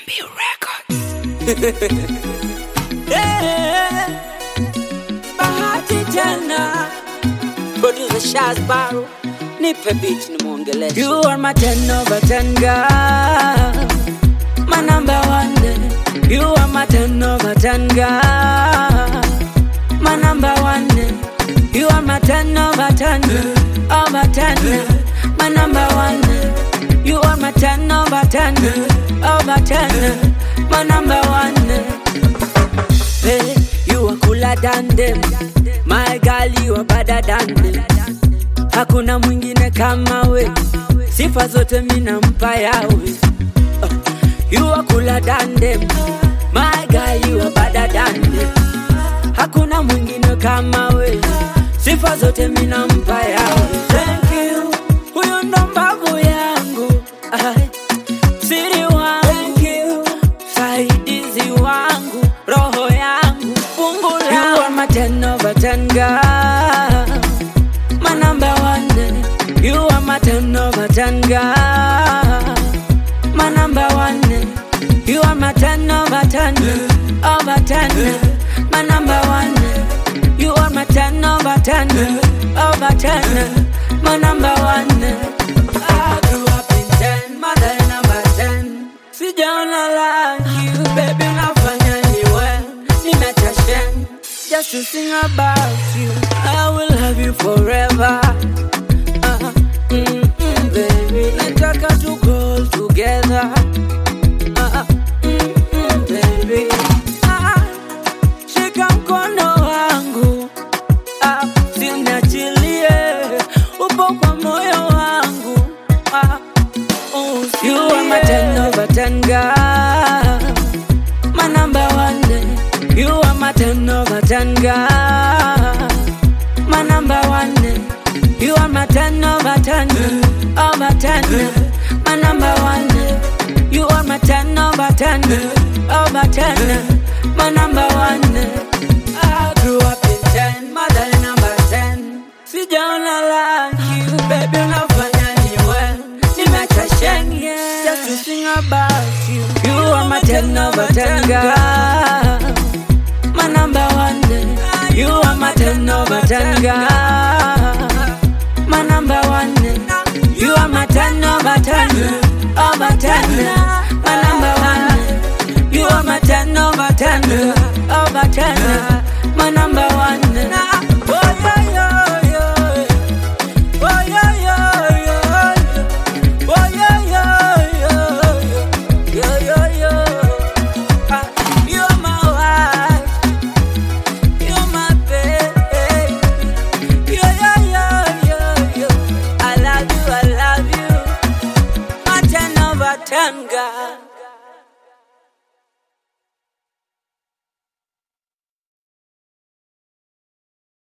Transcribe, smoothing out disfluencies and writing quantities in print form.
MB Records. Yeah. Bahati tena. Producer Shaz Barrow. Nipe beat ni muongeleshe. You are my 10 over 10 girl. My number one day. You are my 10 over 10 girl. My number one day. You are my 10 over 10 over 10. My number one day. You are my 10 over 10 over 10. My number one day. Hey, you are cooler than them. My girl, you are better than them. Hakuna mwingine kama we. Sifa zote mina mpa yawe. You are cooler than them. My girl, you are better than them. Hakuna mwingine kama we. Sifa zote mina mpa yawe. Thank you. Huyu ndo mbavu yangu. Siri wangu. Thank you. Saidizi wangu. Roho yangu. Fungu langu. You are my 10 over 10 girl. My number one day. You are my 10 over 10 girl. My number one day. You are my 10 over 10 over 10. My number one day. You are my 10 over 10 over 10. My number one day. I grew up in 10, mother number 10. Sijaona like you, baby, nafanya niwe nimechashen. Just to sing about you, I will love you forever. Baby, nataka to grow together. Baby, shika mkono wangu, siniachilie, upo kwa moyo wangu. You are my 10 over 10 girl. My number one day. You are my 10 over 10 girl. My number one day. You are my 10 over 10 over 10. My number one day. You are my 10 over 10 over 10. My number one day. I grew up in 10, mother number 10. Sijaona like you, baby, unafanya niwe nimechashen, yeah. Just to sing about you. You are my 10 over 10 girl. My number one day. You are my 10 over 10 girl. My number one day. You are my 10 over 10 over 10. My number one day. You are my 10 over 10 over 10. My number one day. Oh yeah yeah yeah. Oh yeah yeah yeah. Oh yeah yeah yeah. Yeah yeah yeah. You're my wife. You're my baby. Yeah yeah yeah yeah yeah. I love you. My 10 over 10 girl.